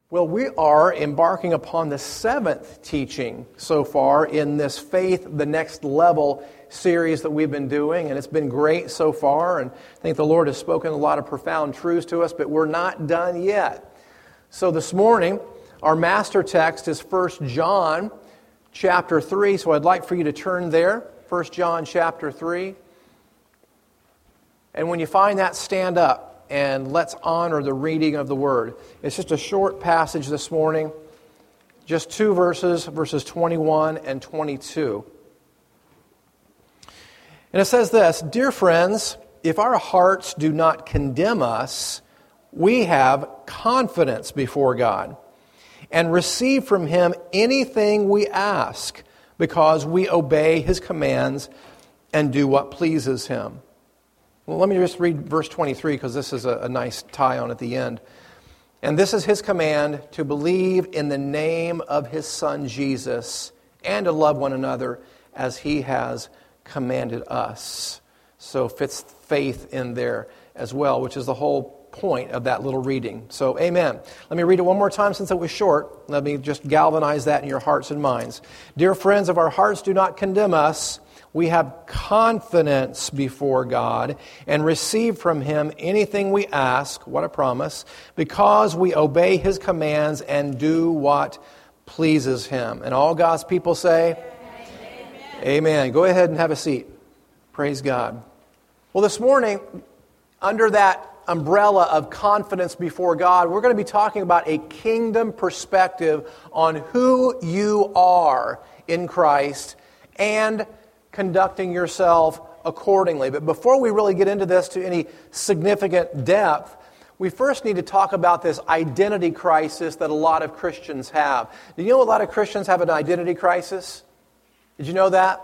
Well, we are embarking upon the seventh teaching so far in this Faith, the Next Level series that we've been doing, and it's been great so far, and I think the Lord has spoken a lot of profound truths to us, but we're not done yet. So this morning, our master text is 1 John chapter 3, so I'd like for you to turn there, 1 John chapter 3. And when you find that, stand up. And let's honor the reading of the Word. It's just a short passage this morning, just two verses, verses 21 and 22. And it says this, "Dear friends, if our hearts do not condemn us, we have confidence before God and receive from Him anything we ask because we obey His commands and do what pleases Him." Well, let me just read verse 23 because this is a nice tie-on at the end. "And this is His command, to believe in the name of His Son Jesus and to love one another as He has commanded us." So fits faith in there as well, which is the whole point of that little reading. So, amen. Let me read it one more time since it was short. Let me just galvanize that in your hearts and minds. "Dear friends, if our hearts do not condemn us, we have confidence before God and receive from Him anything we ask," what a promise, "because we obey His commands and do what pleases Him." And all God's people say, Amen. Amen. Go ahead and have a seat. Praise God. Well, this morning, under that umbrella of confidence before God, we're going to be talking about a kingdom perspective on who you are in Christ and conducting yourself accordingly. But before we really get into this to any significant depth, we first need to talk about this identity crisis that a lot of Christians have. Do you know a lot of Christians have an identity crisis? Did you know that?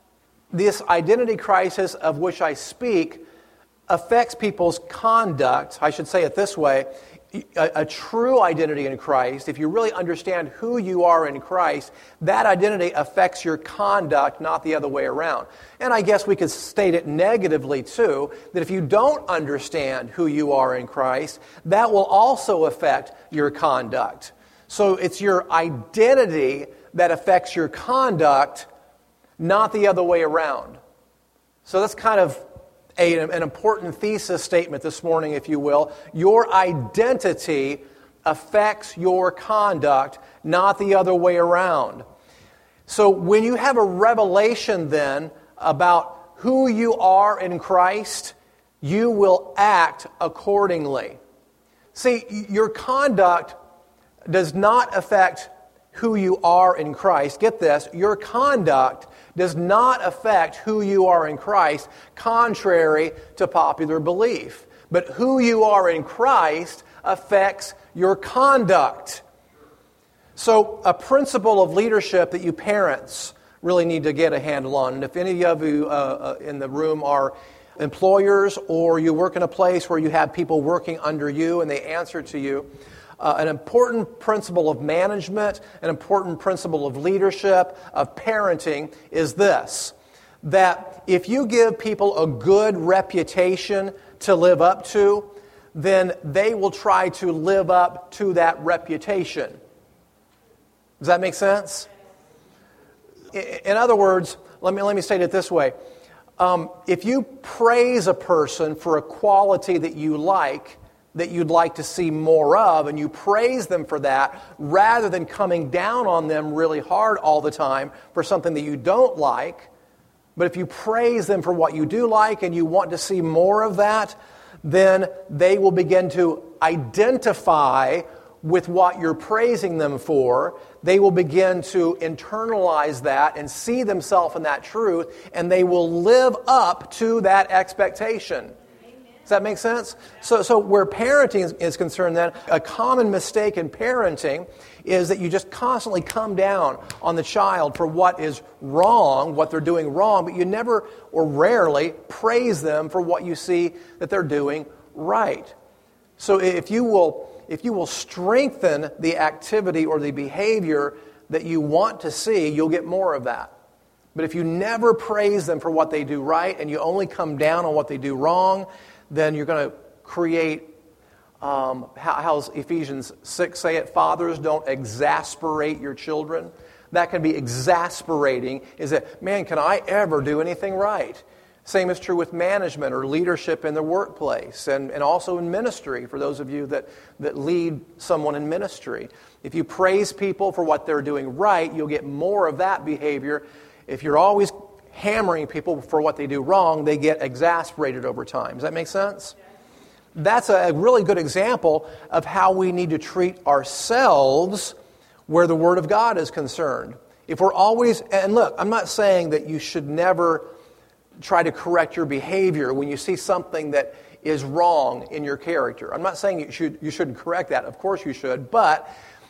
This identity crisis of which I speak affects people's conduct. I should say it this way. A true identity in Christ, if you really understand who you are in Christ, that identity affects your conduct, not the other way around. And I guess we could state it negatively too, that if you don't understand who you are in Christ, that will also affect your conduct. So it's your identity that affects your conduct, not the other way around. So that's kind of an important thesis statement this morning, if you will. Your identity affects your conduct, not the other way around. So when you have a revelation then about who you are in Christ, you will act accordingly. See, your conduct does not affect who you are in Christ. Get this, your conduct does not affect who you are in Christ, contrary to popular belief. But who you are in Christ affects your conduct. So a principle of leadership that you parents really need to get a handle on. And if any of you in the room are employers or you work in a place where you have people working under you and they answer to you, an important principle of management, an important principle of leadership, of parenting is this, that if you give people a good reputation to live up to, then they will try to live up to that reputation. Does that make sense? In other words, let me state it this way. If you praise a person for a quality that you like, that you'd like to see more of, and you praise them for that, rather than coming down on them really hard all the time for something that you don't like, but if you praise them for what you do like and you want to see more of that, then they will begin to identify with what you're praising them for. They will begin to internalize that and see themselves in that truth, and they will live up to that expectation. Does that make sense? So where parenting is concerned then, a common mistake in parenting is that you just constantly come down on the child for what is wrong, what they're doing wrong, but you never or rarely praise them for what you see that they're doing right. So if you will strengthen the activity or the behavior that you want to see, you'll get more of that. But if you never praise them for what they do right and you only come down on what they do wrong, then you're going to create how's Ephesians 6 say it? Fathers, don't exasperate your children. That can be exasperating, is that, man, can I ever do anything right? Same is true with management or leadership in the workplace and also in ministry, for those of you that lead someone in ministry. If you praise people for what they're doing right, you'll get more of that behavior. If you're always hammering people for what they do wrong, they get exasperated over time. Does that make sense? That's a really good example of how we need to treat ourselves where the Word of God is concerned. If we're always, and look, I'm not saying that you should never try to correct your behavior when you see something that is wrong in your character. I'm not saying you shouldn't correct that. Of course you should. But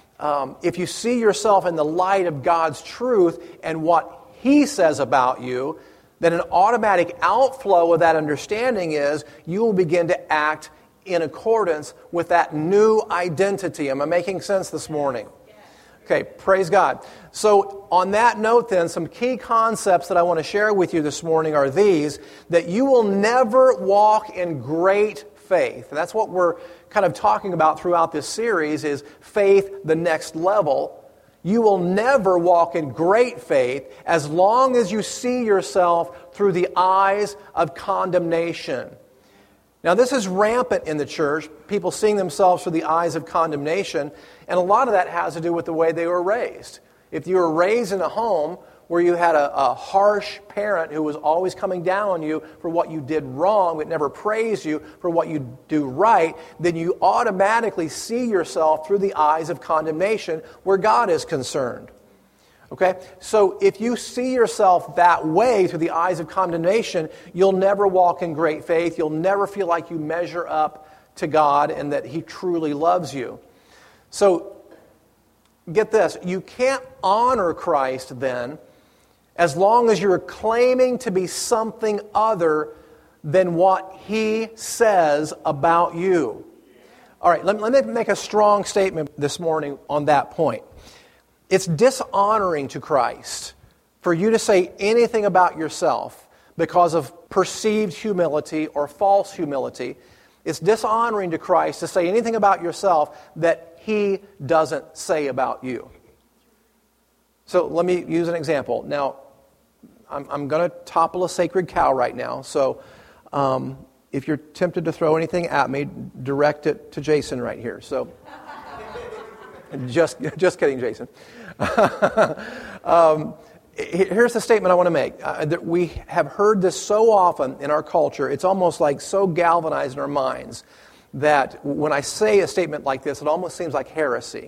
if you see yourself in the light of God's truth and what He says about you, then an automatic outflow of that understanding is you will begin to act in accordance with that new identity. Am I making sense this morning? Okay, praise God. So on that note then, some key concepts that I want to share with you this morning are these, that you will never walk in great faith. And that's what we're kind of talking about throughout this series is faith, the next level. You will never walk in great faith as long as you see yourself through the eyes of condemnation. Now, this is rampant in the church, people seeing themselves through the eyes of condemnation, and a lot of that has to do with the way they were raised. If you were raised in a home where you had a harsh parent who was always coming down on you for what you did wrong, but never praised you for what you do right, then you automatically see yourself through the eyes of condemnation where God is concerned. Okay? So if you see yourself that way through the eyes of condemnation, you'll never walk in great faith. You'll never feel like you measure up to God and that He truly loves you. So get this, you can't honor Christ then as long as you're claiming to be something other than what He says about you. All right, let me make a strong statement this morning on that point. It's dishonoring to Christ for you to say anything about yourself because of perceived humility or false humility. It's dishonoring to Christ to say anything about yourself that He doesn't say about you. So let me use an example. Now, I'm going to topple a sacred cow right now. So if you're tempted to throw anything at me, direct it to Jason right here. So just kidding, Jason. Here's the statement I want to make. That we have heard this so often in our culture, it's almost like so galvanized in our minds that when I say a statement like this, it almost seems like heresy.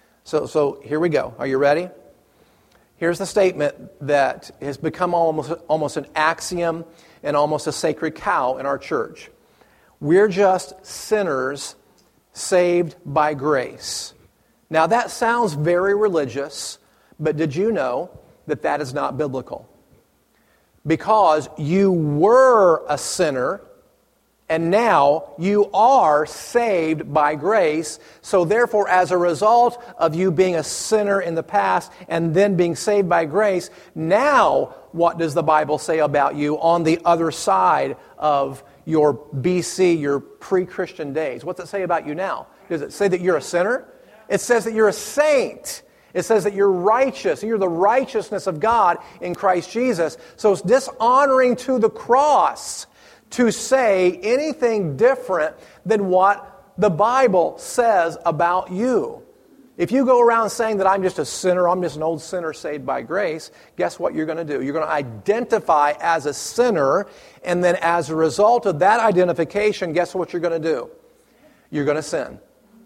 So here we go. Are you ready? Here's the statement that has become almost an axiom and almost a sacred cow in our church. We're just sinners saved by grace. Now that sounds very religious, but did you know that that is not biblical? Because you were a sinner, and now you are saved by grace. So therefore, as a result of you being a sinner in the past and then being saved by grace, now what does the Bible say about you on the other side of your BC, your pre-Christian days? What's it say about you now? Does it say that you're a sinner? It says that you're a saint. It says that you're righteous. You're the righteousness of God in Christ Jesus. So it's dishonoring to the cross to say anything different than what the Bible says about you. If you go around saying that I'm just a sinner, I'm just an old sinner saved by grace, guess what you're going to do? You're going to identify as a sinner, and then as a result of that identification, guess what you're going to do? You're going to sin.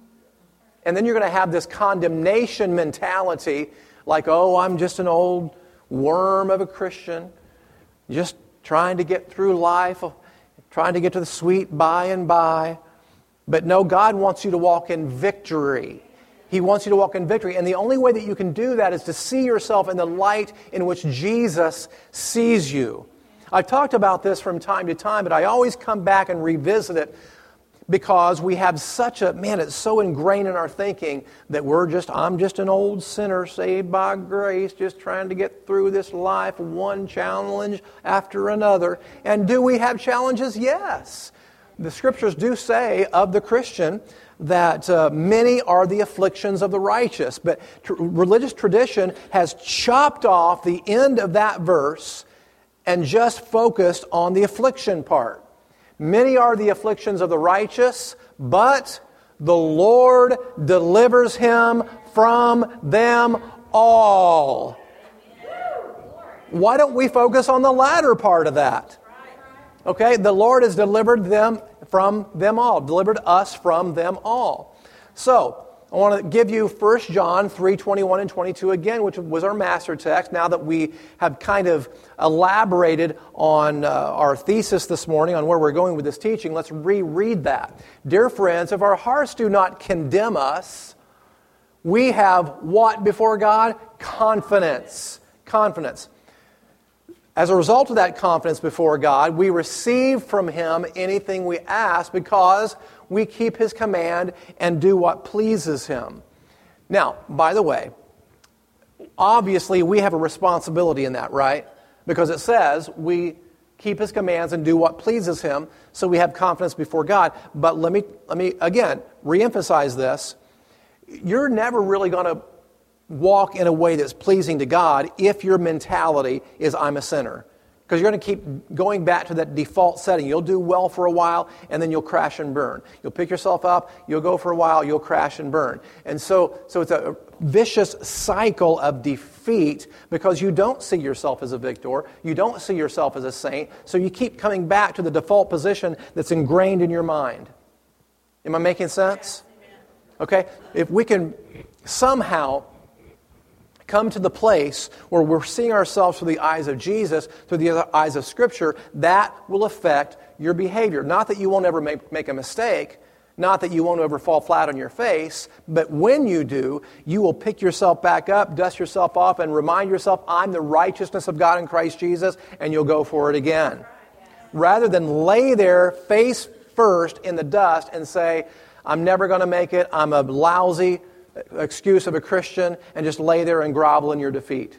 And then you're going to have this condemnation mentality, like, oh, I'm just an old worm of a Christian, just trying to get through life, trying to get to the sweet by and by. But no, God wants you to walk in victory. He wants you to walk in victory. And the only way that you can do that is to see yourself in the light in which Jesus sees you. I've talked about this from time to time, but I always come back and revisit it because we have such a, it's so ingrained in our thinking that I'm just an old sinner saved by grace, just trying to get through this life, one challenge after another. And do we have challenges? Yes. the Scriptures do say of the Christian that many are the afflictions of the righteous. But religious tradition has chopped off the end of that verse and just focused on the affliction part. Many are the afflictions of the righteous, but the Lord delivers him from them all. Why don't we focus on the latter part of that? Okay, the Lord has delivered them from them all, delivered us from them all. So, I want to give you 1 John 3:21 and 22 again, which was our master text. Now that we have kind of elaborated on our thesis this morning, on where we're going with this teaching, let's reread that. Dear friends, if our hearts do not condemn us, we have what before God? Confidence. Confidence. As a result of that confidence before God, we receive from Him anything we ask because we keep His command and do what pleases Him. Now, by the way, obviously we have a responsibility in that, right? Because it says we keep His commands and do what pleases Him, so we have confidence before God. But let me again reemphasize this. You're never really going to walk in a way that's pleasing to God if your mentality is I'm a sinner. Because you're going to keep going back to that default setting. You'll do well for a while, and then you'll crash and burn. You'll pick yourself up, you'll go for a while, you'll crash and burn. And so it's a vicious cycle of defeat because you don't see yourself as a victor. You don't see yourself as a saint. So you keep coming back to the default position that's ingrained in your mind. Am I making sense? Okay? If we can somehow come to the place where we're seeing ourselves through the eyes of Jesus, through the eyes of Scripture, that will affect your behavior. Not that you won't ever make a mistake, not that you won't ever fall flat on your face, but when you do, you will pick yourself back up, dust yourself off, and remind yourself, I'm the righteousness of God in Christ Jesus, and you'll go for it again. Rather than lay there face first in the dust and say, I'm never going to make it, I'm a lousy excuse of a Christian, and just lay there and grovel in your defeat.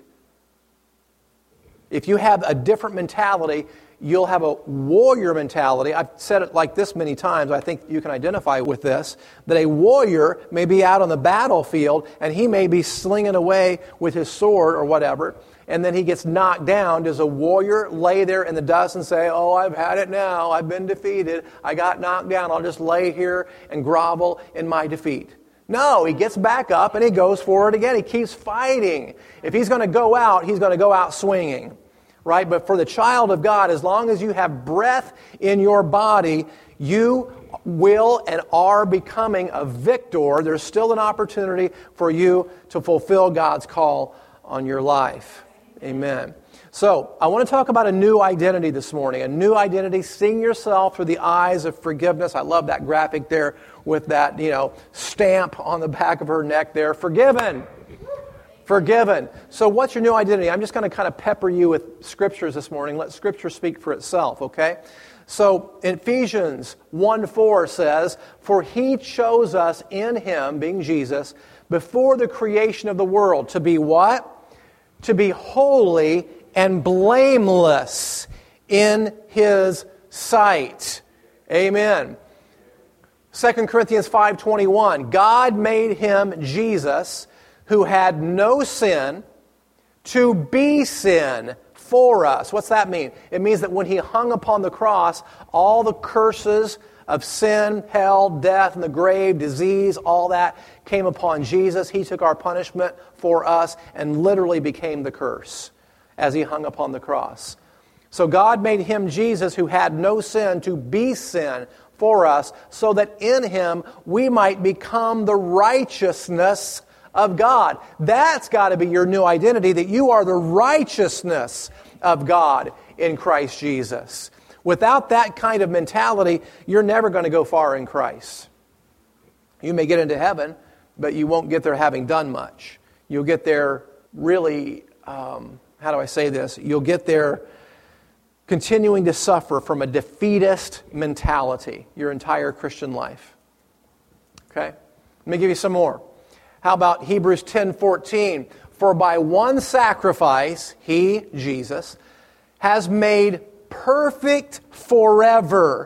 If you have a different mentality, you'll have a warrior mentality. I've said it like this many times. I think you can identify with this, that a warrior may be out on the battlefield, and he may be slinging away with his sword or whatever, and then he gets knocked down. Does a warrior lay there in the dust and say, oh, I've had it now, I've been defeated, I got knocked down, I'll just lay here and grovel in my defeat? No, he gets back up and he goes for it again. He keeps fighting. If he's going to go out, he's going to go out swinging. Right? But for the child of God, as long as you have breath in your body, you will and are becoming a victor. There's still an opportunity for you to fulfill God's call on your life. Amen. So, I want to talk about a new identity this morning. A new identity, seeing yourself through the eyes of forgiveness. I love that graphic there with that, stamp on the back of her neck there. Forgiven. Forgiven. So what's your new identity? I'm just going to kind of pepper you with scriptures this morning. Let Scripture speak for itself, okay? So, Ephesians 1:4 says, for He chose us in Him, being Jesus, before the creation of the world, to be what? To be holy and blameless in His sight. Amen. 2 Corinthians 5:21, God made Him, Jesus, who had no sin, to be sin for us. What's that mean? It means that when He hung upon the cross, all the curses of sin, hell, death, and the grave, disease, all that came upon Jesus. He took our punishment for us and literally became the curse as He hung upon the cross. So God made Him, Jesus, who had no sin, to be sin for us, so that in Him we might become the righteousness of God. That's got to be your new identity, that you are the righteousness of God in Christ Jesus. Without that kind of mentality, you're never going to go far in Christ. You may get into heaven, but you won't get there having done much. You'll get there really, how do I say this? You'll get there continuing to suffer from a defeatist mentality your entire Christian life. Okay? Let me give you some more. How about Hebrews 10:14? For by one sacrifice, He, Jesus, has made perfect forever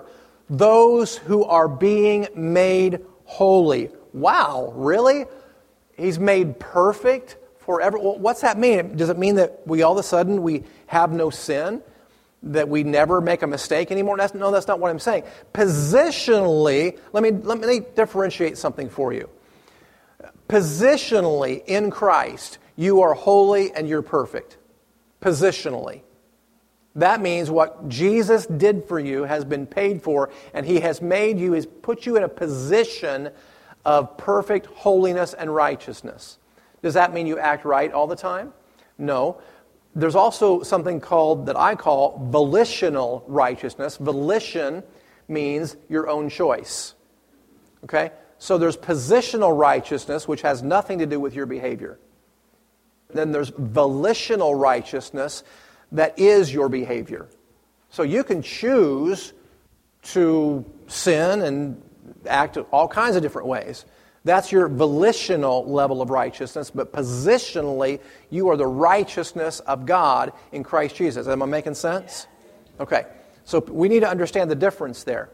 those who are being made holy. Wow, really? He's made perfect forever. Well, what's that mean? Does it mean that we all of a sudden we have no sin? That we never make a mistake anymore? No, that's not what I'm saying. Positionally, let me differentiate something for you. Positionally, in Christ, you are holy and you're perfect. Positionally. That means what Jesus did for you has been paid for, and He has made you, has put you in a position of perfect holiness and righteousness. Does that mean you act right all the time? No. There's also something that I call volitional righteousness. Volition means your own choice. Okay? So there's positional righteousness, which has nothing to do with your behavior. Then there's volitional righteousness that is your behavior. So you can choose to sin and act all kinds of different ways. That's your volitional level of righteousness, but positionally, you are the righteousness of God in Christ Jesus. Am I making sense? Okay, so we need to understand the difference there.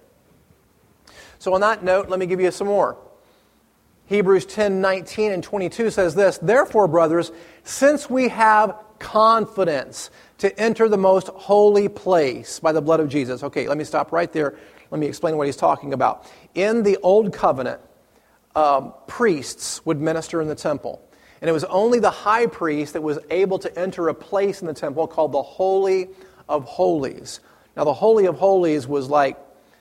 So on that note, let me give you some more. Hebrews 10:19 and 22 says this, "Therefore, brothers, since we have confidence to enter the most holy place by the blood of Jesus." Okay, let me stop right there. Let me explain what he's talking about. In the Old Covenant, priests would minister in the temple. And it was only the high priest that was able to enter a place in the temple called the Holy of Holies. Now, the Holy of Holies was like,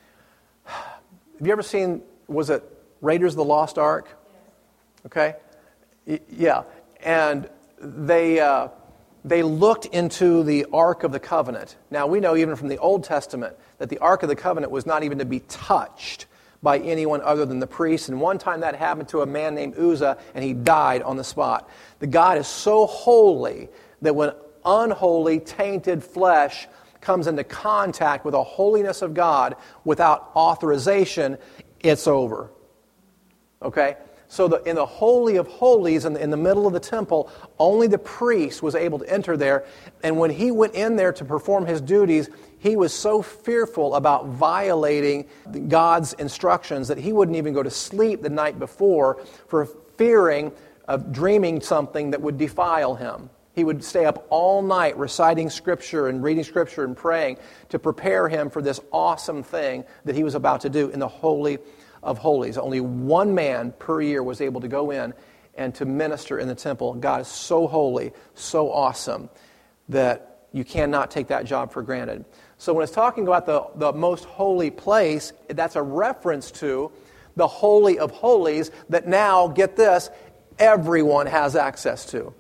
have you ever seen, was it Raiders of the Lost Ark? Okay? Yeah. And they looked into the Ark of the Covenant. Now, we know even from the Old Testament that the Ark of the Covenant was not even to be touched by anyone other than the priest. And one time that happened to a man named Uzzah, and he died on the spot. The God is so holy that when unholy, tainted flesh comes into contact with the holiness of God without authorization, it's over. Okay? So in the Holy of Holies, in the middle of the temple, only the priest was able to enter there. And when he went in there to perform his duties, he was so fearful about violating God's instructions that he wouldn't even go to sleep the night before for fearing of dreaming something that would defile him. He would stay up all night reciting Scripture and reading Scripture and praying to prepare him for this awesome thing that he was about to do in the Holy of Holies. Only one man per year was able to go in and to minister in the temple. God is so holy, so awesome, that you cannot take that job for granted. So when it's talking about the most holy place, that's a reference to the Holy of Holies that now, get this, everyone has access to.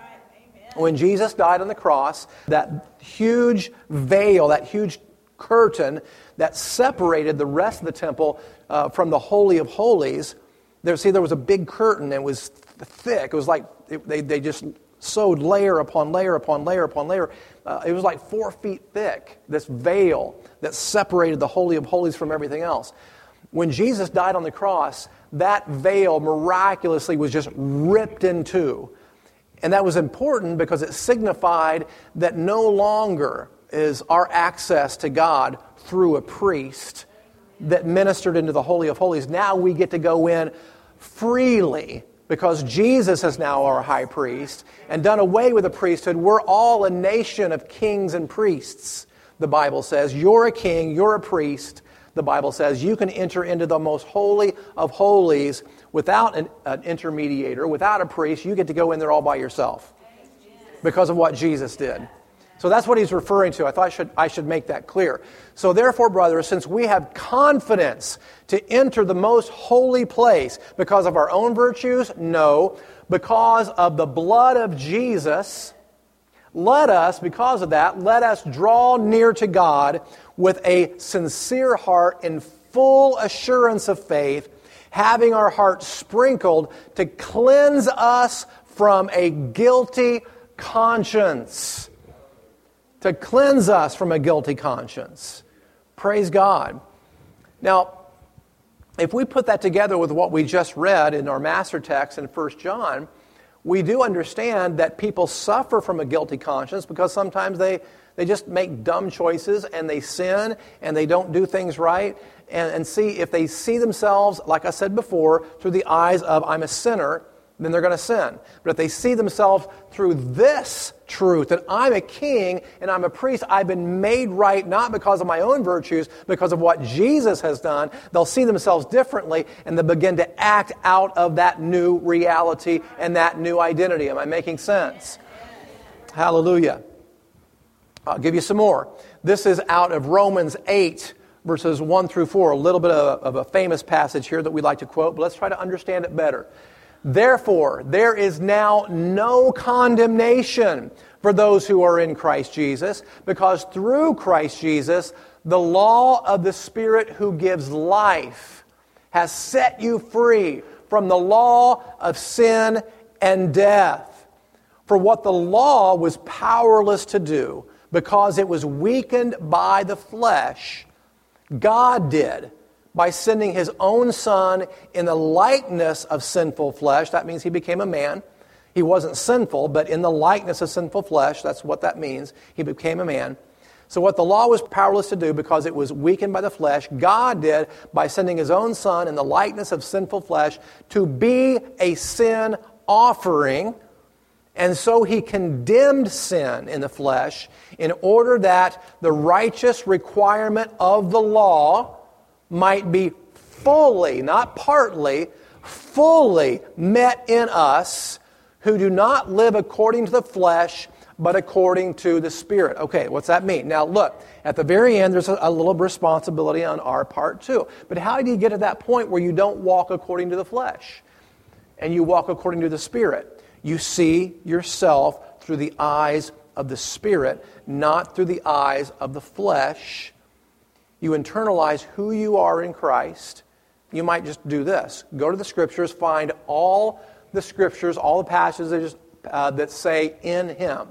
When Jesus died on the cross, that huge veil, that huge curtain that separated the rest of the temple from the Holy of Holies, there was a big curtain. It was thick. It was like they just sewed layer upon layer upon layer upon layer. It was like 4 feet thick, this veil that separated the Holy of Holies from everything else. When Jesus died on the cross, that veil miraculously was just ripped in two. And that was important because it signified that no longer is our access to God through a priest that ministered into the Holy of Holies. Now we get to go in freely because Jesus is now our high priest and done away with the priesthood. We're all a nation of kings and priests, the Bible says. You're a king, you're a priest. The Bible says you can enter into the most holy of holies without an intermediator, without a priest. You get to go in there all by yourself because of what Jesus did. So that's what he's referring to. I thought I should make that clear. So therefore, brothers, since we have confidence to enter the most holy place because of our own virtues? No. Because of the blood of Jesus, let us draw near to God with a sincere heart in full assurance of faith, having our hearts sprinkled to cleanse us from a guilty conscience. To cleanse us from a guilty conscience. Praise God. Now, if we put that together with what we just read in our master text in 1 John, We do understand that people suffer from a guilty conscience because sometimes they just make dumb choices and they sin and they don't do things right. And see, if they see themselves, like I said before, through the eyes of I'm a sinner, then they're going to sin. But if they see themselves through this truth, that I'm a king and I'm a priest, I've been made right not because of my own virtues, because of what Jesus has done, they'll see themselves differently and they'll begin to act out of that new reality and that new identity. Am I making sense? Hallelujah. I'll give you some more. This is out of Romans 8, verses 1 through 4, a little bit of a famous passage here that we like to quote, but let's try to understand it better. Therefore, there is now no condemnation for those who are in Christ Jesus, because through Christ Jesus, the law of the Spirit who gives life has set you free from the law of sin and death. For what the law was powerless to do, because it was weakened by the flesh, God did by sending His own Son in the likeness of sinful flesh. That means He became a man. He wasn't sinful, but in the likeness of sinful flesh, that's what that means. He became a man. So what the law was powerless to do because it was weakened by the flesh, God did by sending His own Son in the likeness of sinful flesh to be a sin offering. And so He condemned sin in the flesh in order that the righteous requirement of the law might be fully, not partly, fully met in us who do not live according to the flesh, but according to the Spirit. Okay, what's that mean? Now look, at the very end, there's a little responsibility on our part too. But how do you get to that point where you don't walk according to the flesh and you walk according to the Spirit? You see yourself through the eyes of the Spirit, not through the eyes of the flesh. You internalize who you are in Christ. You might just do this. Go to the Scriptures, find all the Scriptures, all the passages that say in Him.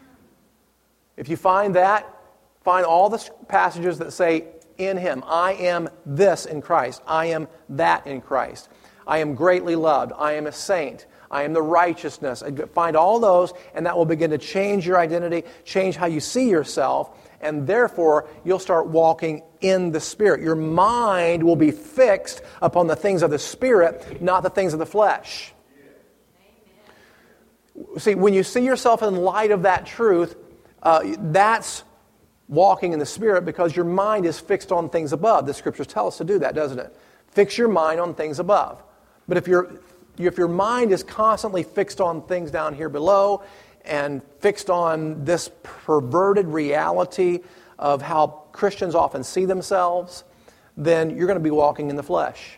If you find that, find all the passages that say in Him. I am this in Christ. I am that in Christ. I am greatly loved. I am a saint. I am the righteousness. Find all those, and that will begin to change your identity, change how you see yourself, and therefore you'll start walking in the Spirit. Your mind will be fixed upon the things of the Spirit, not the things of the flesh. See, when you see yourself in light of that truth, that's walking in the Spirit because your mind is fixed on things above. The Scriptures tell us to do that, doesn't it? Fix your mind on things above. But if your mind is constantly fixed on things down here below and fixed on this perverted reality of how Christians often see themselves, then you're going to be walking in the flesh.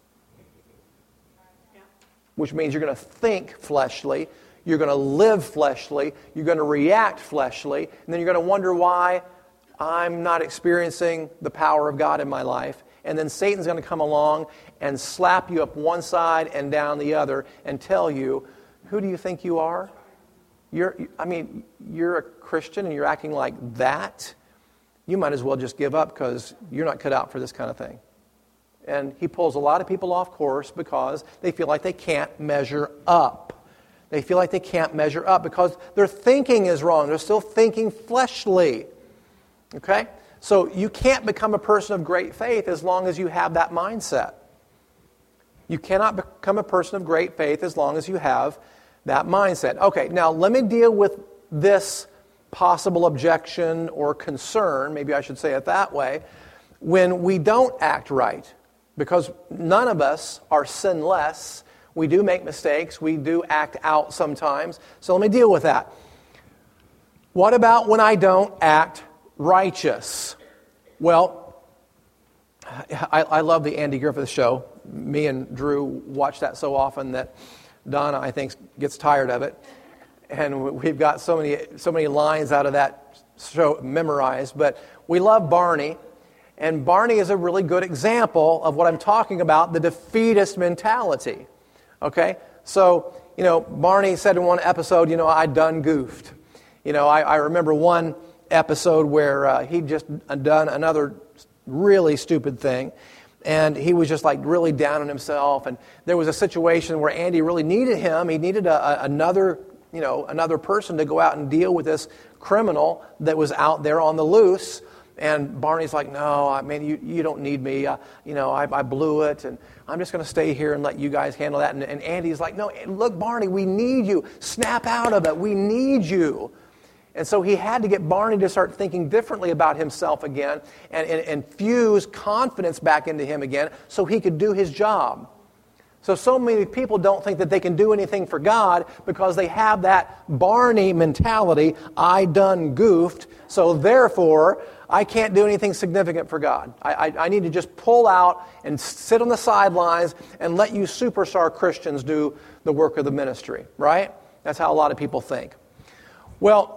Which means you're going to think fleshly, you're going to live fleshly, you're going to react fleshly, and then you're going to wonder why I'm not experiencing the power of God in my life. And then Satan's going to come along and slap you up one side and down the other and tell you, who do you think you are? You're a Christian and you're acting like that? You might as well just give up because you're not cut out for this kind of thing. And he pulls a lot of people off course because they feel like they can't measure up. They feel like they can't measure up because their thinking is wrong. They're still thinking fleshly. Okay? So you can't become a person of great faith as long as you have that mindset. You cannot become a person of great faith as long as you have that mindset. Okay, now let me deal with this possible objection or concern, maybe I should say it that way, when we don't act right. Because none of us are sinless. We do make mistakes. We do act out sometimes. So let me deal with that. What about when I don't act righteous? Well, I love the Andy Griffith Show. Me and Drew watch that so often that Donna, I think, gets tired of it. And we've got so many lines out of that show memorized. But we love Barney. And Barney is a really good example of what I'm talking about, the defeatist mentality. Okay? So, Barney said in one episode, I done goofed. I remember one episode where he'd just done another really stupid thing. And he was just like really down on himself. And there was a situation where Andy really needed him. He needed another person to go out and deal with this criminal that was out there on the loose. And Barney's like, no, I mean, you don't need me. I blew it, and I'm just going to stay here and let you guys handle that. And Andy's like, no, look, Barney, we need you. Snap out of it. We need you. And so he had to get Barney to start thinking differently about himself again and infuse confidence back into him again so he could do his job. So many people don't think that they can do anything for God because they have that Barney mentality, I done goofed, so therefore I can't do anything significant for God. I need to just pull out and sit on the sidelines and let you superstar Christians do the work of the ministry, right? That's how a lot of people think. Well,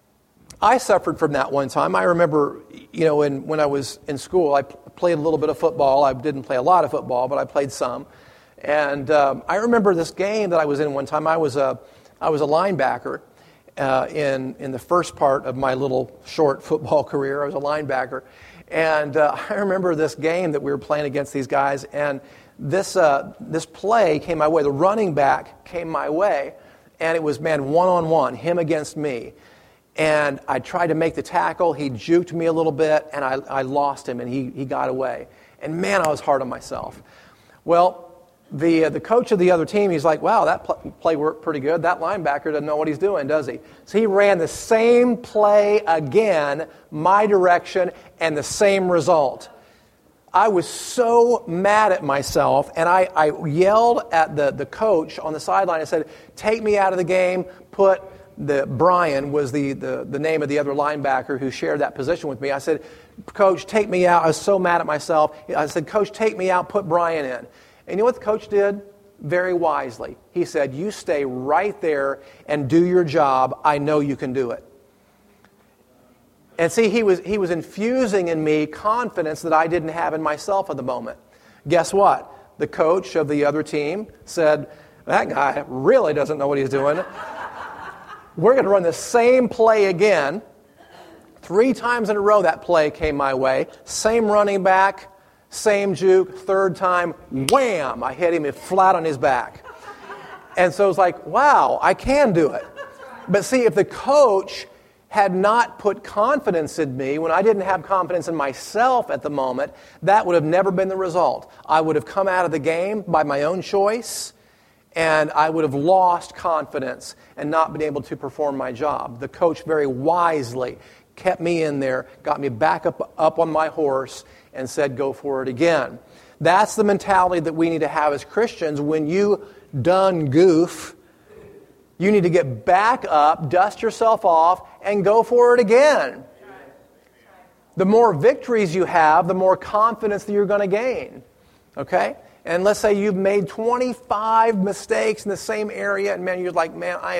I suffered from that one time. I remember, when I was in school, I played a little bit of football. I didn't play a lot of football, but I played some. And I remember this game that I was in one time. I was a linebacker in the first part of my little short football career. I was a linebacker. And I remember this game that we were playing against these guys, and this play came my way. The running back came my way, and it was, one-on-one, him against me. And I tried to make the tackle. He juked me a little bit, and I lost him, and he got away. And I was hard on myself. Well, the coach of the other team, he's like, wow, that play worked pretty good. That linebacker doesn't know what he's doing, does he? So he ran the same play again, my direction, and the same result. I was so mad at myself, and I yelled at the coach on the sideline. I said, take me out of the game, put... Brian was the name of the other linebacker who shared that position with me. I said, Coach, take me out. I was so mad at myself. I said, Coach, take me out, put Brian in. And you know what the coach did? Very wisely. He said, you stay right there and do your job. I know you can do it. And see, he was infusing in me confidence that I didn't have in myself at the moment. Guess what? The coach of the other team said, that guy really doesn't know what he's doing. We're going to run the same play again. 3 times in a row that play came my way. Same running back, same juke. Third time, wham! I hit him flat on his back. And so it's like, wow, I can do it. But see, if the coach had not put confidence in me when I didn't have confidence in myself at the moment, that would have never been the result. I would have come out of the game by my own choice, and I would have lost confidence and not been able to perform my job. The coach very wisely kept me in there, got me back up on my horse, and said, go for it again. That's the mentality that we need to have as Christians. When you done goof, you need to get back up, dust yourself off, and go for it again. The more victories you have, the more confidence that you're going to gain. Okay? And let's say you've made 25 mistakes in the same area, and you're like,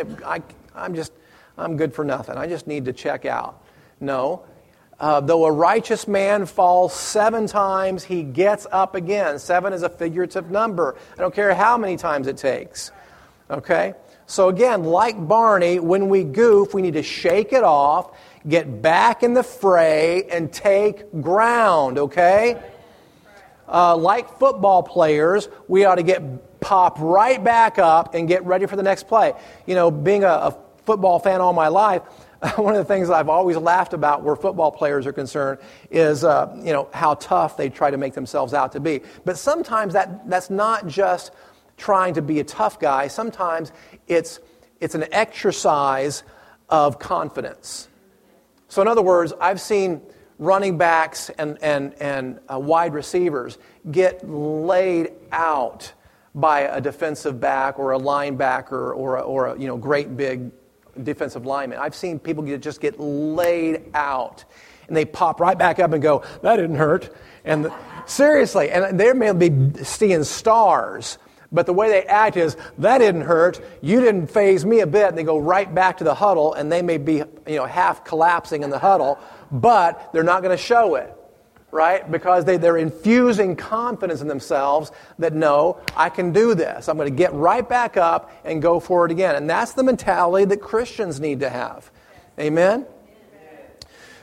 I'm good for nothing. I just need to check out. No. Though a righteous man falls 7 times, he gets up again. 7 is a figurative number. I don't care how many times it takes. Okay? So again, like Barney, when we goof, we need to shake it off, get back in the fray, and take ground. Okay? Like football players, we ought to pop right back up and get ready for the next play. Being a football fan all my life, one of the things that I've always laughed about where football players are concerned is, how tough they try to make themselves out to be. But sometimes that's not just trying to be a tough guy. Sometimes it's an exercise of confidence. So in other words, I've seen running backs and wide receivers get laid out by a defensive back or a linebacker or a great big defensive lineman. I've seen people just get laid out, and they pop right back up and go, that didn't hurt. And seriously, and they may be seeing stars, but the way they act is, that didn't hurt, you didn't faze me a bit, and they go right back to the huddle, and they may be half collapsing in the huddle, but they're not going to show it, right? Because they're infusing confidence in themselves that, no, I can do this. I'm going to get right back up and go for it again. And that's the mentality that Christians need to have. Amen?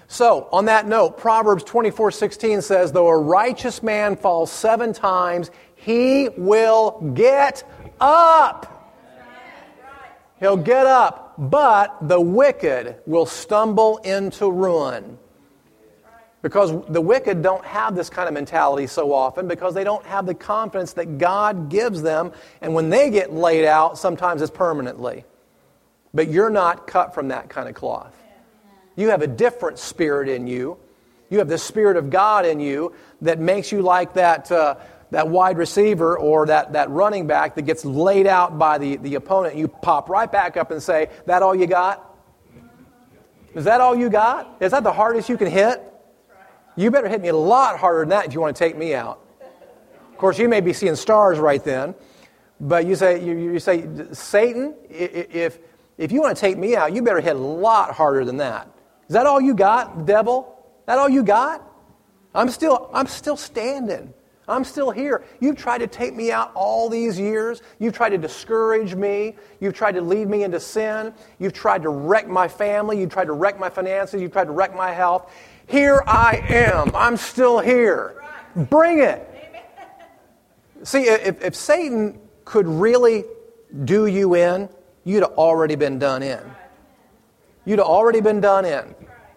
So, on that note, Proverbs 24:16 says, though a righteous man falls 7 times, he will get up. He'll get up, but the wicked will stumble into ruin. Because the wicked don't have this kind of mentality so often because they don't have the confidence that God gives them. And when they get laid out, sometimes it's permanently. But you're not cut from that kind of cloth. You have a different spirit in you. You have the Spirit of God in you that makes you like that wide receiver or that running back that gets laid out by the opponent. You pop right back up and say, that all you got? Is that all you got? Is that the hardest you can hit? You better hit me a lot harder than that if you want to take me out. Of course, you may be seeing stars right then, but you say, Satan, if you want to take me out, you better hit a lot harder than that. Is that all you got, devil? That all you got? I'm still standing. I'm still here. You've tried to take me out all these years. You've tried to discourage me. You've tried to lead me into sin. You've tried to wreck my family. You've tried to wreck my finances. You've tried to wreck my health. Here I am. I'm still here. Bring it. See, if Satan could really do you in, you'd have already been done in. You'd have already been done in.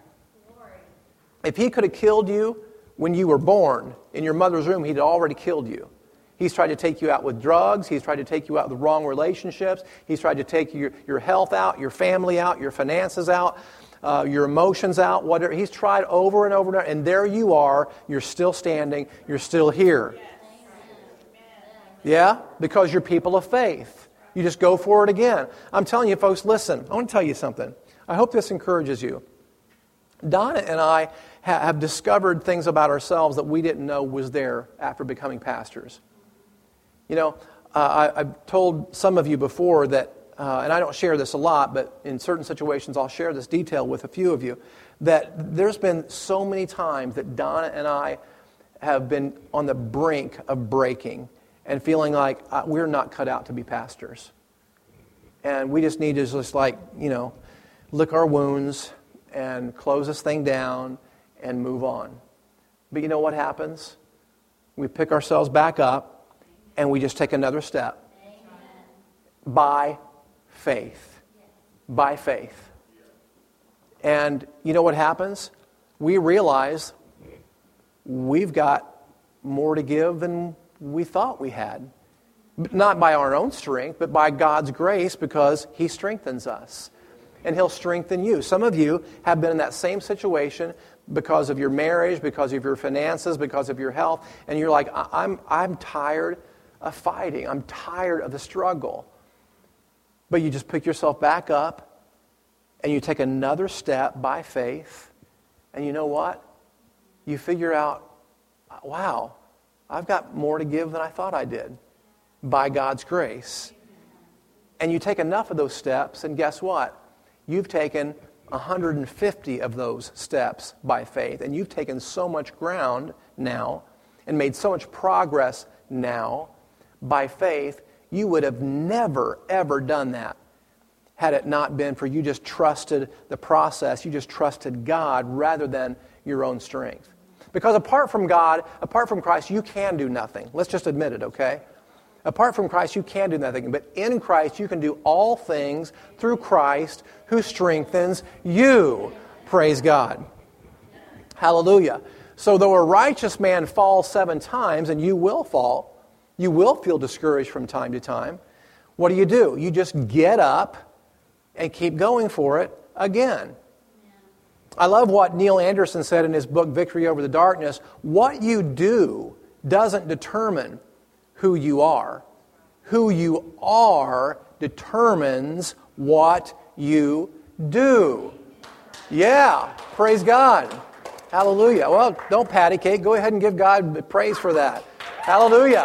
If he could have killed you when you were born in your mother's womb, he'd already killed you. He's tried to take you out with drugs. He's tried to take you out with the wrong relationships. He's tried to take your health out, your family out, your finances out, your emotions out, whatever. He's tried over and over and over, and there you are. You're still standing. You're still here. Yeah? Because you're people of faith. You just go for it again. I'm telling you, folks, listen. I want to tell you something. I hope this encourages you. Donna and I have discovered things about ourselves that we didn't know was there after becoming pastors. You know, I've told some of you before that, and I don't share this a lot, but in certain situations I'll share this detail with a few of you, that there's been so many times that Donna and I have been on the brink of breaking and feeling like we're not cut out to be pastors. And we just need to just lick our wounds and close this thing down and move on. But you know what happens? We pick ourselves back up and we just take another step. Amen. By faith. By faith. And you know what happens? We realize we've got more to give than we thought we had. Not by our own strength, but by God's grace, because He strengthens us. And He'll strengthen you. Some of you have been in that same situation because of your marriage, because of your finances, because of your health, and you're like, I'm tired of fighting. I'm tired of the struggle. But you just pick yourself back up, and you take another step by faith, and you know what? You figure out, wow, I've got more to give than I thought I did by God's grace. And you take enough of those steps, and guess what? You've taken 150 of those steps by faith, and you've taken so much ground now and made so much progress now by faith, you would have never, ever done that had it not been for you just trusted the process, you just trusted God rather than your own strength. Because apart from God, apart from Christ, you can do nothing. Let's just admit it, okay? Apart from Christ, you can do nothing. But in Christ, you can do all things through Christ who strengthens you. Praise God. Hallelujah. So though a righteous man falls 7 times, and you will fall, you will feel discouraged from time to time, what do? You just get up and keep going for it again. I love what Neil Anderson said in his book, Victory Over the Darkness. What you do doesn't determine who you are. Who you are determines what you do. Yeah, praise God. Hallelujah. Well, don't patty cake. Go ahead and give God praise for that. Hallelujah.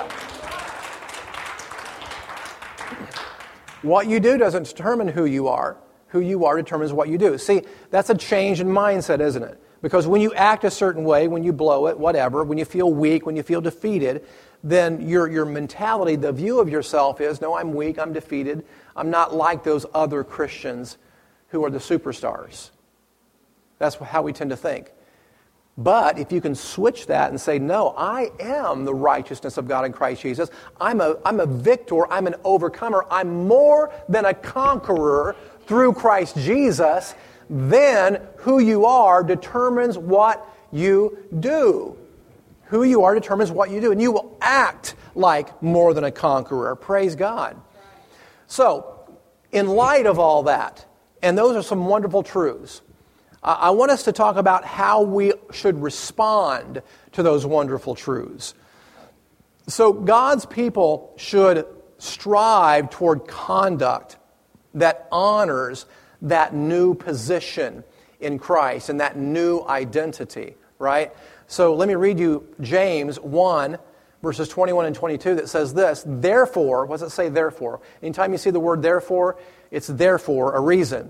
What you do doesn't determine who you are. Who you are determines what you do. See, that's a change in mindset, isn't it? Because when you act a certain way, when you blow it, whatever, when you feel weak, when you feel defeated, then your mentality, the view of yourself is, no, I'm weak, I'm defeated. I'm not like those other Christians who are the superstars. That's how we tend to think. But if you can switch that and say, no, I am the righteousness of God in Christ Jesus. I'm a victor. I'm an overcomer. I'm more than a conqueror through Christ Jesus. Then who you are determines what you do. Who you are determines what you do. And you will act like more than a conqueror. Praise God. So, in light of all that, and those are some wonderful truths, I want us to talk about how we should respond to those wonderful truths. So God's people should strive toward conduct that honors that new position in Christ and that new identity, right? So let me read you James 1, verses 21 and 22 that says this, therefore, what does it say therefore? Anytime you see the word therefore, it's therefore a reason.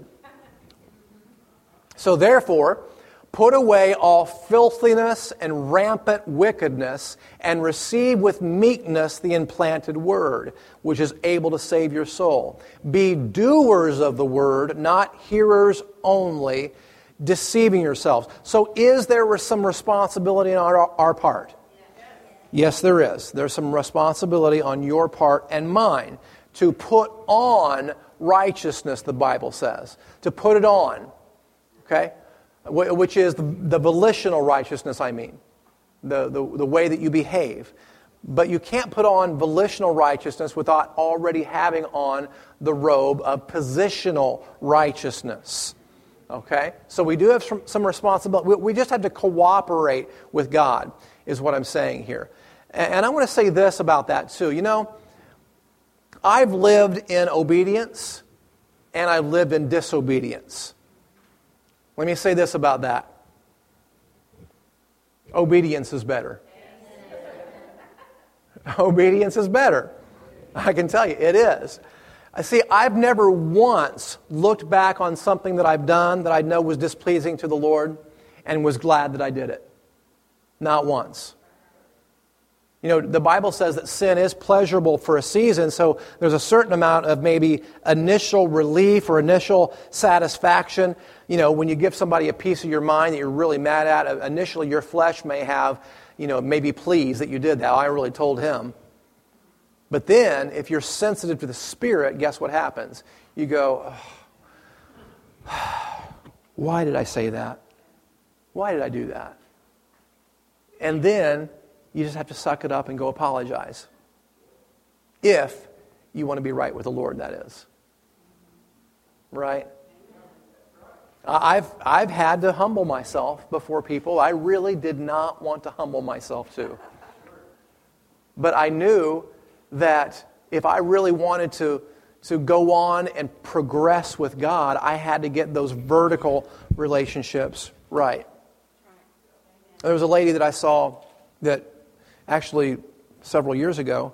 So therefore, put away all filthiness and rampant wickedness, and receive with meekness the implanted word, which is able to save your soul. Be doers of the word, not hearers only, deceiving yourselves. So is there some responsibility on our part? Yes, there is. There's some responsibility on your part and mine to put on righteousness, the Bible says. To put it on. Okay? Which is the volitional righteousness, I mean. The way that you behave. But you can't put on volitional righteousness without already having on the robe of positional righteousness. Okay? So we do have some responsibility. We just have to cooperate with God, is what I'm saying here. And I want to say this about that too. You know, I've lived in obedience and I've lived in disobedience. Let me say this about that. Obedience is better. Obedience is better. I can tell you, it is. See, I've never once looked back on something that I've done that I know was displeasing to the Lord and was glad that I did it. Not once. You know, the Bible says that sin is pleasurable for a season, so there's a certain amount of maybe initial relief or initial satisfaction. You know, when you give somebody a piece of your mind that you're really mad at, initially your flesh may have, maybe pleased that you did that. I really told him. But then, if you're sensitive to the Spirit, guess what happens? You go, why did I say that? Why did I do that? And then you just have to suck it up and go apologize. If you want to be right with the Lord, that is. Right? I've had to humble myself before people I really did not want to humble myself to. But I knew that if I really wanted to go on and progress with God, I had to get those vertical relationships right. There was a lady that I saw that actually several years ago,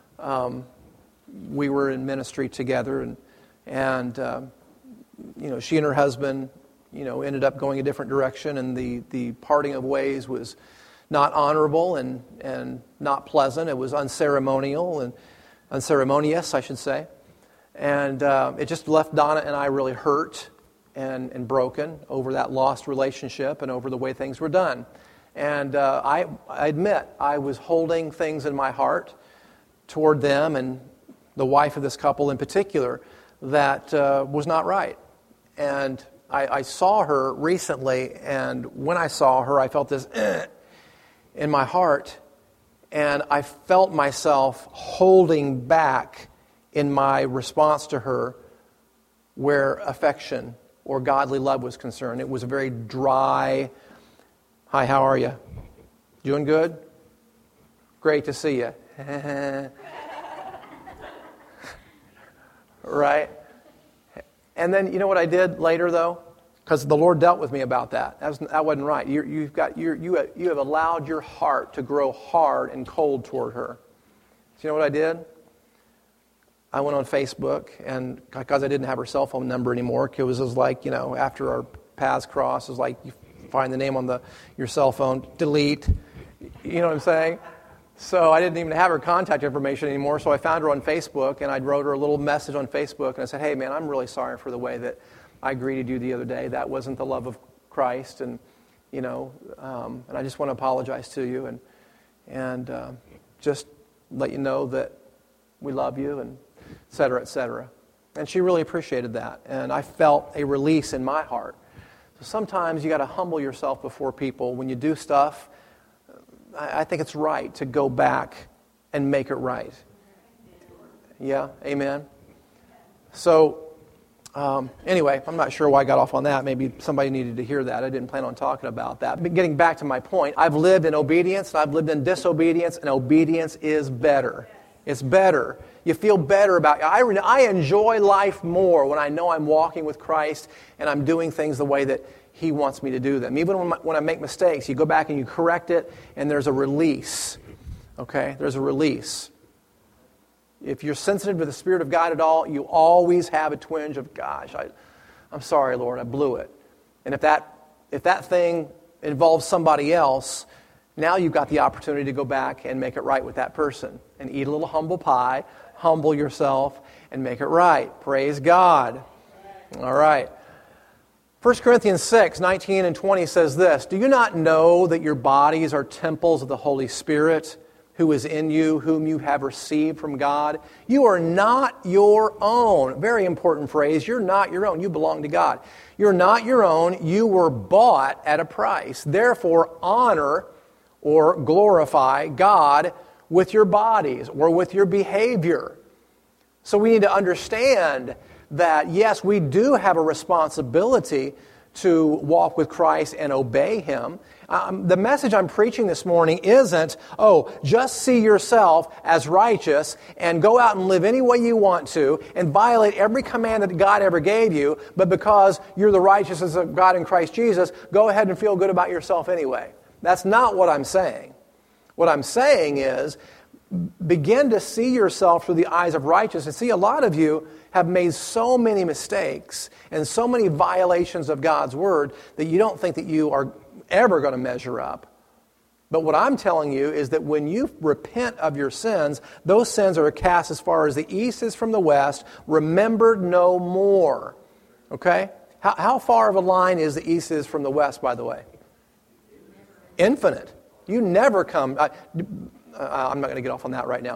we were in ministry together, and she and her husband, ended up going a different direction, and the parting of ways was not honorable and not pleasant. It was unceremonial and unceremonious, I should say. And it just left Donna and I really hurt and broken over that lost relationship and over the way things were done. And I admit I was holding things in my heart toward them and the wife of this couple in particular that was not right. And I saw her recently, and when I saw her, I felt this in my heart, and I felt myself holding back in my response to her where affection or godly love was concerned. It was a very dry, hi, how are you? Doing good? Great to see you. Right? And then, you know what I did later, though? Because the Lord dealt with me about that. That wasn't right. You have allowed your heart to grow hard and cold toward her. So you know what I did? I went on Facebook, and because I didn't have her cell phone number anymore, it was like, after our paths crossed, it was like you find the name on your cell phone, delete. You know what I'm saying? So I didn't even have her contact information anymore, so I found her on Facebook, and I wrote her a little message on Facebook, and I said, hey, man, I'm really sorry for the way that I greeted you the other day. That wasn't the love of Christ, and and I just want to apologize to you and just let you know that we love you, and et cetera, et cetera. And she really appreciated that, and I felt a release in my heart. So sometimes you got to humble yourself before people when you do stuff. I think it's right to go back and make it right. Yeah, amen. So, anyway, I'm not sure why I got off on that. Maybe somebody needed to hear that. I didn't plan on talking about that. But getting back to my point, I've lived in obedience, and I've lived in disobedience, and obedience is better. It's better. You feel better about it. I enjoy life more when I know I'm walking with Christ and I'm doing things the way that He wants me to do them. Even when I make mistakes, you go back and you correct it, and there's a release. Okay? There's a release. If you're sensitive to the Spirit of God at all, you always have a twinge of, gosh, I'm sorry, Lord, I blew it. And if that thing involves somebody else, now you've got the opportunity to go back and make it right with that person and eat a little humble pie, humble yourself, and make it right. Praise God. All right. 1 Corinthians 6, 19 and 20 says this, "Do you not know that your bodies are temples of the Holy Spirit, who is in you, whom you have received from God? You are not your own." Very important phrase. You're not your own. You belong to God. You're not your own. You were bought at a price. Therefore, honor or glorify God with your bodies or with your behavior. So we need to understand that, yes, we do have a responsibility to walk with Christ and obey Him. The message I'm preaching this morning isn't, just see yourself as righteous and go out and live any way you want to and violate every command that God ever gave you, but because you're the righteousness of God in Christ Jesus, go ahead and feel good about yourself anyway. That's not what I'm saying. What I'm saying is, begin to see yourself through the eyes of righteousness. See, a lot of you have made so many mistakes and so many violations of God's Word that you don't think that you are ever going to measure up. But what I'm telling you is that when you repent of your sins, those sins are cast as far as the east is from the west, remembered no more. Okay? How far of a line is the east is from the west, by the way? Infinite. You never come... I'm not going to get off on that right now.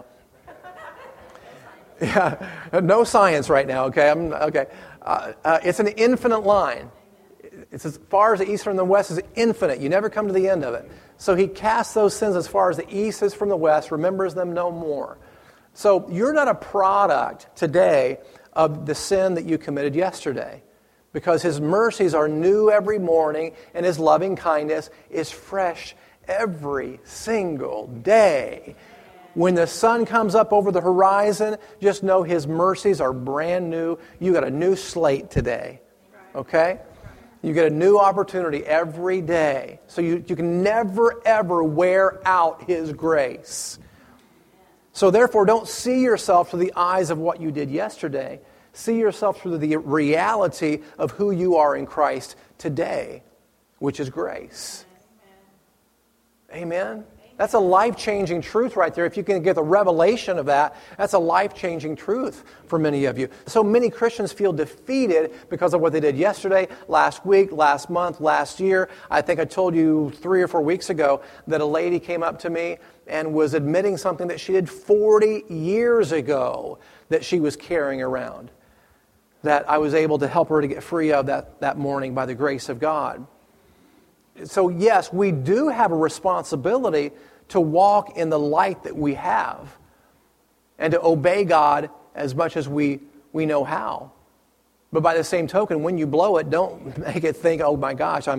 Yeah, no science right now, okay? It's an infinite line. It's as far as the east from the west is infinite. You never come to the end of it. So He casts those sins as far as the east is from the west, remembers them no more. So you're not a product today of the sin that you committed yesterday, because His mercies are new every morning and His loving kindness is fresh every single day. When the sun comes up over the horizon, just know His mercies are brand new. You got a new slate today. Okay? You get a new opportunity every day. So you can never, ever wear out His grace. So therefore, don't see yourself through the eyes of what you did yesterday. See yourself through the reality of who you are in Christ today, which is grace. Amen? That's a life-changing truth right there. If you can get the revelation of that, that's a life-changing truth for many of you. So many Christians feel defeated because of what they did yesterday, last week, last month, last year. I think I told you 3 or 4 weeks ago that a lady came up to me and was admitting something that she did 40 years ago that she was carrying around, that I was able to help her to get free of that morning by the grace of God. So yes, we do have a responsibility to walk in the light that we have and to obey God as much as we know how. But by the same token, when you blow it, don't make it think, oh my gosh,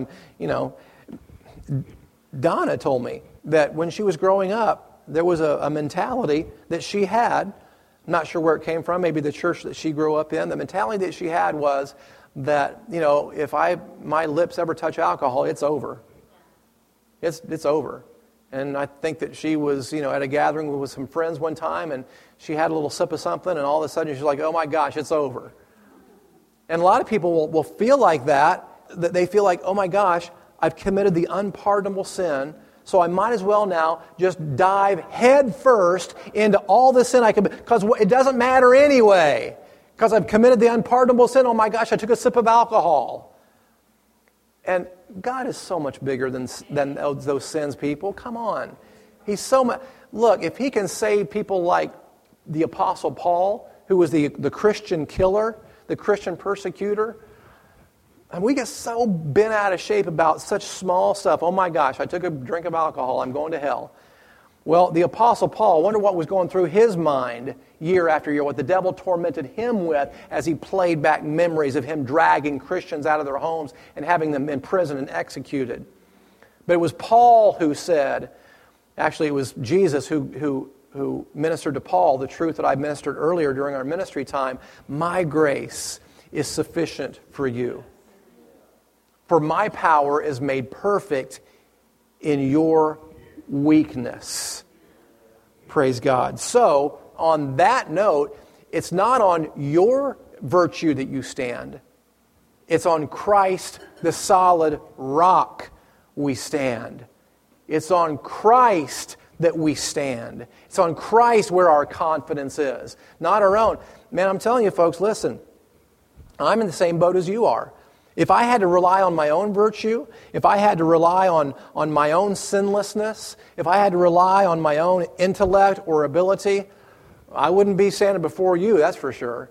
Donna told me that when she was growing up, there was a mentality that she had. I'm not sure where it came from, maybe the church that she grew up in. The mentality that she had was that, if my lips ever touch alcohol, it's over. It's over. And I think that she was, at a gathering with some friends one time, and she had a little sip of something, and all of a sudden she's like, oh my gosh, it's over. And a lot of people will feel like that they feel like, oh my gosh, I've committed the unpardonable sin, so I might as well now just dive head first into all the sin I commit, because it doesn't matter anyway. Because I've committed the unpardonable sin. Oh my gosh, I took a sip of alcohol. And God is so much bigger than those sins, people. Come on. He's so much. Look, if he can save people like the Apostle Paul, who was the Christian killer, the Christian persecutor, and we get so bent out of shape about such small stuff. Oh my gosh, I took a drink of alcohol, I'm going to hell. Well, the Apostle Paul, I wonder what was going through his mind year after year, what the devil tormented him with as he played back memories of him dragging Christians out of their homes and having them imprisoned and executed. But it was Paul who said, actually it was Jesus who ministered to Paul the truth that I ministered earlier during our ministry time. My grace is sufficient for you. For my power is made perfect in your weakness. Praise God. So, on that note, it's not on your virtue that you stand. It's on Christ, the solid rock, we stand. It's on Christ that we stand. It's on Christ where our confidence is, not our own. Man, I'm telling you folks, listen, I'm in the same boat as you are. If I had to rely on my own virtue, if I had to rely on my own sinlessness, if I had to rely on my own intellect or ability, I wouldn't be standing before you, that's for sure.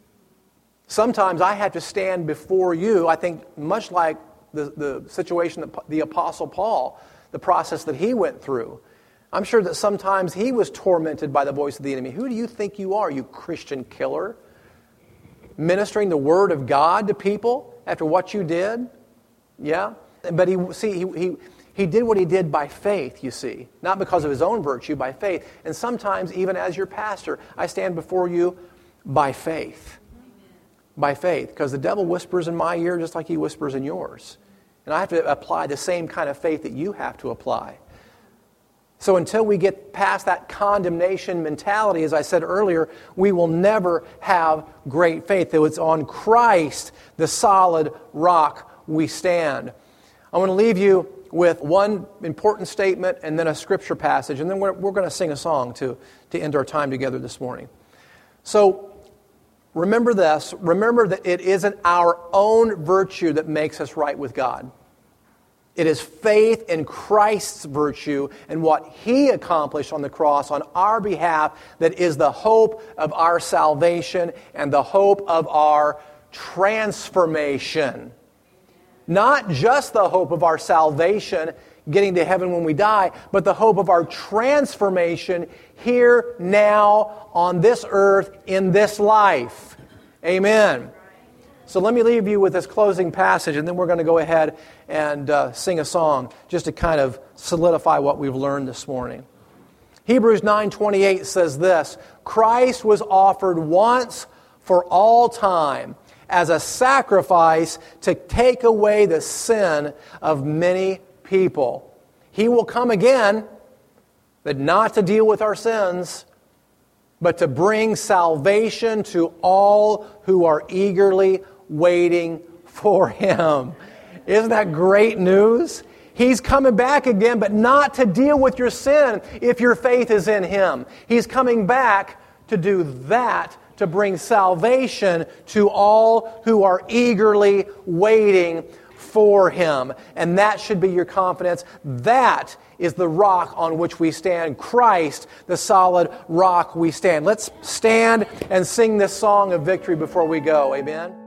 Sometimes I have to stand before you, I think much like the situation that the Apostle Paul, the process that he went through. I'm sure that sometimes he was tormented by the voice of the enemy. Who do you think you are, you Christian killer? Ministering the Word of God to people after what you did? Yeah? But he did what he did by faith, you see. Not because of his own virtue, by faith. And sometimes, even as your pastor, I stand before you by faith. By faith. Because the devil whispers in my ear just like he whispers in yours. And I have to apply the same kind of faith that you have to apply. So until we get past that condemnation mentality, as I said earlier, we will never have great faith. It's on Christ, the solid rock, we stand. I want to leave you with one important statement and then a scripture passage, and then we're going to sing a song to end our time together this morning. So remember this. Remember that it isn't our own virtue that makes us right with God. It is faith in Christ's virtue and what He accomplished on the cross on our behalf that is the hope of our salvation and the hope of our transformation. Not just the hope of our salvation, getting to heaven when we die, but the hope of our transformation here, now, on this earth, in this life. Amen. So let me leave you with this closing passage, and then we're going to go ahead and sing a song just to kind of solidify what we've learned this morning. Hebrews 9:28 says this, Christ was offered once for all time as a sacrifice to take away the sin of many people. He will come again, but not to deal with our sins, but to bring salvation to all who are eagerly waiting for Him. Isn't that great news? He's coming back again, but not to deal with your sin if your faith is in Him. He's coming back to do that, to bring salvation to all who are eagerly waiting for Him. And that should be your confidence. That is the rock on which we stand. Christ, the solid rock we stand. Let's stand and sing this song of victory before we go. Amen.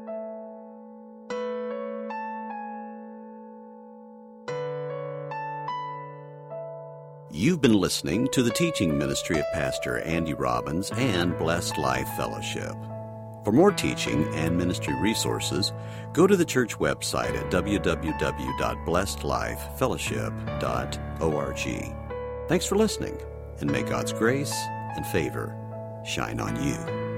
You've been listening to the teaching ministry of Pastor Andy Robbins and Blessed Life Fellowship. For more teaching and ministry resources, go to the church website at www.blessedlifefellowship.org. Thanks for listening, and may God's grace and favor shine on you.